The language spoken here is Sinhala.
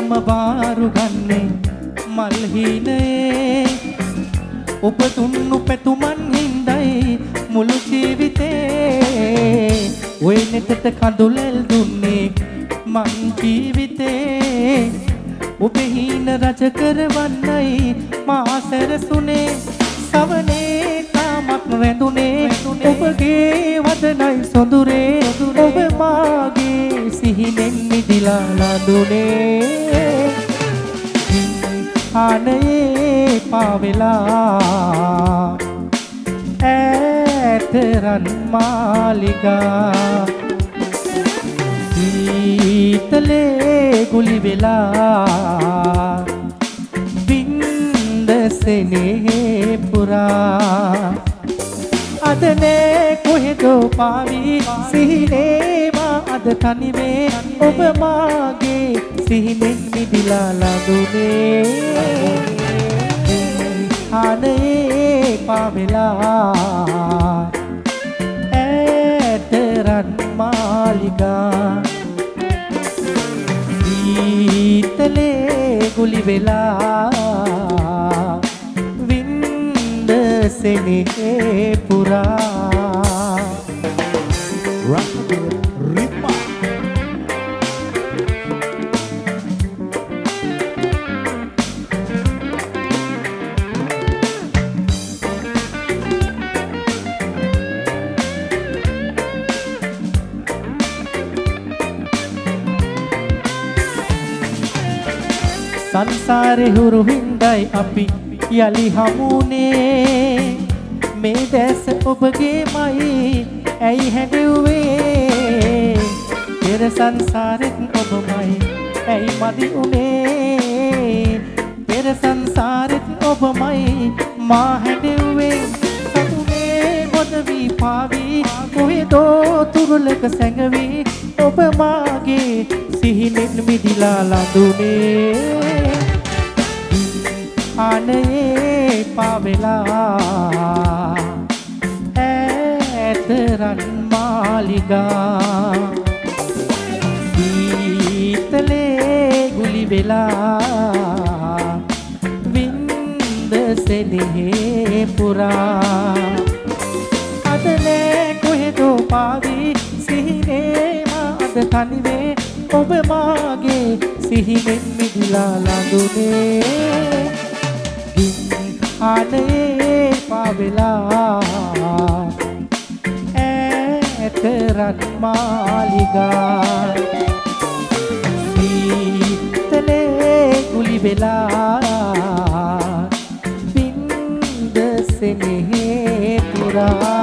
මම බාරු ගන්නේ මල් හීනේ උපතුන්නු පැතුමන් හින්දයි මුළු ජීවිතේ ඔය නෙතට කඳුලෙල් දුන්නේ මං ජීවිතේ ඔබේ හීන රජ කරවන්නයි මා සැරසුනේ සවනේ තාමත් වැඳුනේ ඔබගේ වදනයි සොඳුරේ ඔබ මාගේ සිහිනෙන් මිදිලා ලඳුනේ ආනයේ පාවෙලා ඈතරන් මාලිගා සීතලේ ගුලි වෙලා බින්ද සෙනෙහේ පුරා අදනේ කොහෙදෝ පාවි සිහිනේ මා අද තනිවේ ඔබ මාගේ සිහිනෙන් මිදිලා ලඳුනේ ආනයේ පාවෙලා ඈතරන් මාලිගා සීතලේ ගුලි වෙලා වින්ද සෙනෙහේ පුරා රිප්පා සංසාරේ හුරු හින්දයි අපි යලි හමුනේ මේ දැස ඔබගේමයි ඇයි හැඬුවේ පෙර සංසාරෙත් ඔබමයි ඇයි මදි උනේ පෙර සංසාරෙත් ඔබමයි මා හැඬුවේ සතුනේ ගොඩ වී පාවි කොහෙදෝ තුරුලක සැඟවි ඔබ මාගේ සිහිනෙන් මිදිලා ලඳුනේ ආනයේ පාවෙලා ඈතරන් මාලිගා සීතලේ ගුලි වෙලා වින්ද සෙනෙහේ පුරා අදනේ කොහෙදෝ පාවි සිහිනේ මා අද තනිවේ ඔබ මාගේ සිහිනෙන් මිදිලා ලඳුනේ ආනයේ පාවෙලා ඈතරන් මාලිගා සීතලේ ගුලි වෙලා වින්ද සෙනෙහේ පුරා